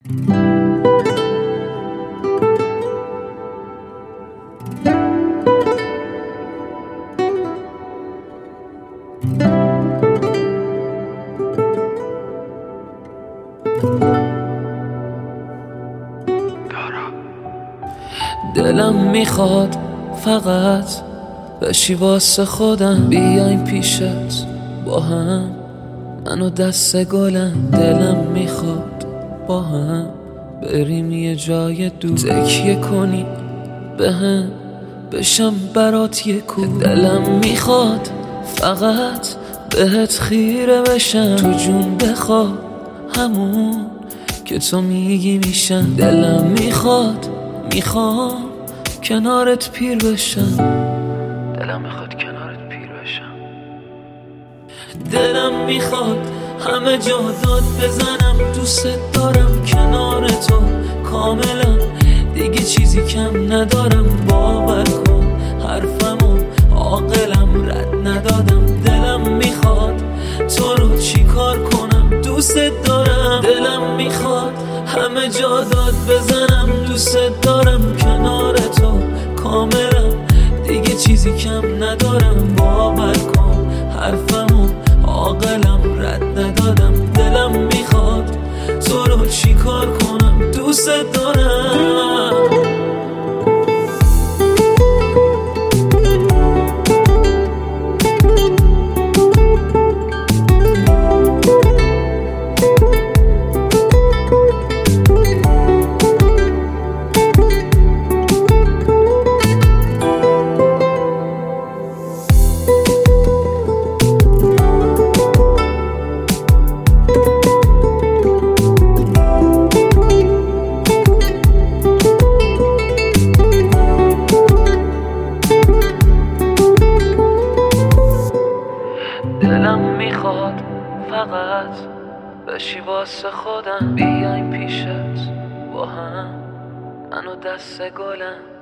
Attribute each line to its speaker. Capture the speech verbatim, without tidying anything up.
Speaker 1: دلم میخواد فقط بشی واسه خودم، بیایم پیشت با هم من و دست گلم. دلم میخواد با هم بریم یه جای دور، تکیه کنی به هم بشم برات یه کور. دلم میخواد فقط بهت خیره بشم، تو جون بخواد همون که تو میگی میشم. دلم میخواد میخوام کنارت پیر بشم، دلم میخواد کنارت پیر بشم. دلم میخواد همه جا داد بزنم، دوست دارم کنار تو کاملا، دیگه چیزی کم ندارم. باور کن حرفمو عاقلم رد ندادم. دلم میخواد تو رو چی کار کنم، دوست دارم. دلم میخواد همه جا داد بزنم، دوست دارم کنار تو کاملا، دیگه چیزی کم ندارم. باور کن حرفمو عاقلم رد ندادم. دلم میخواد تو رو چی کار کنم، دوست دارم. دلم میخواد فقط بشی واسه خودم، بیایم پیشت با هم من و دست گلم.